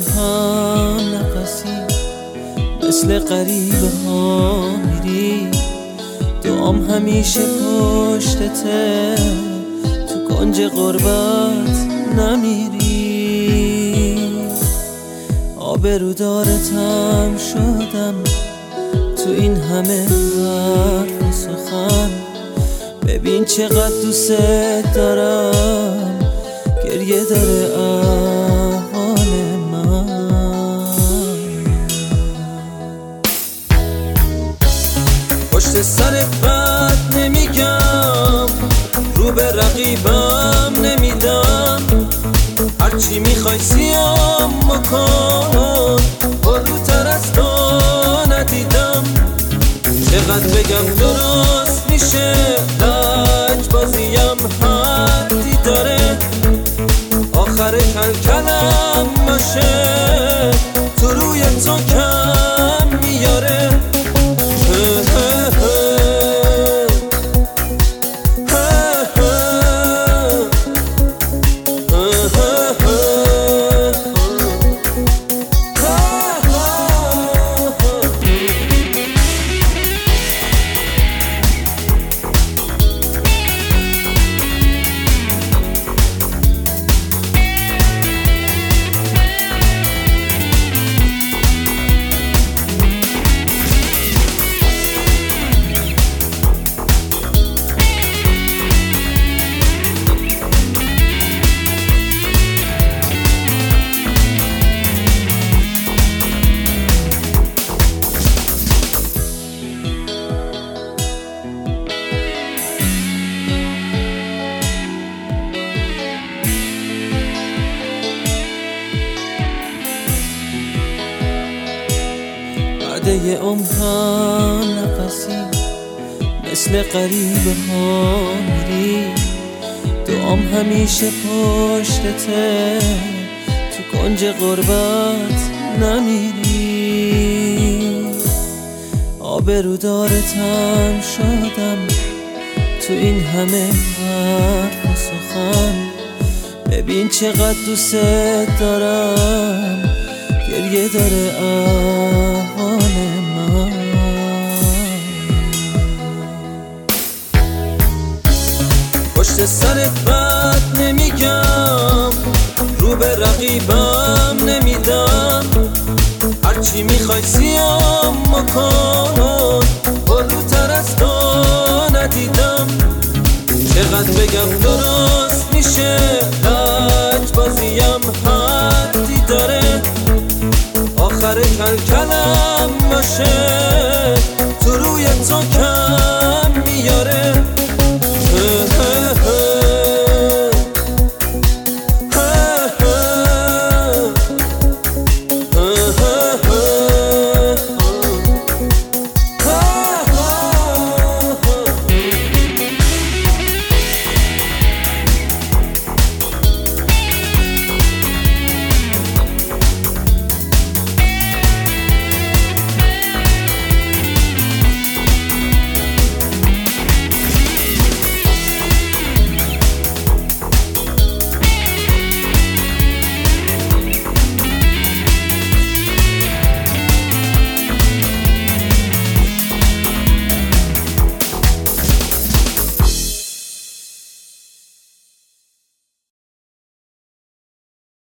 ها نفسی مثل غریبه ها میری، دعام همیشه پشتته، تو کنج غربت نمیری. آبرودارتم شدم تو این همه حرف و سخن، ببین چقدر دوست دارم، گریه داره احوال من. پشت سرت بد نمیگم، رو به رقیبم نمیدم، هرچی میخوای سیام مکن، پروتر از تو ندیدم. چقدر بگم درست میشه، لج بازیم حدی داره، آخر کلکلم باشه، تو روی تو کم میاره. یه عمرها نفسی مثل غریبه ها میری، دعام همیشه پشتته، تو کنج غربت نمیری. آبرودارتم شدم تو این همه حرف و سخن، ببین چقدر دوست دارم، گریه داره احوال من. پشت سرت بد نمیگم، رو به رقیبم نمیدم، هرچی میخوای سیام مکن، پروتر از تو ندیدم. چقدر بگم درست میشه، لج بازیم حدی داره، آخر کلکلم باشه، تو روی تو کم میاره.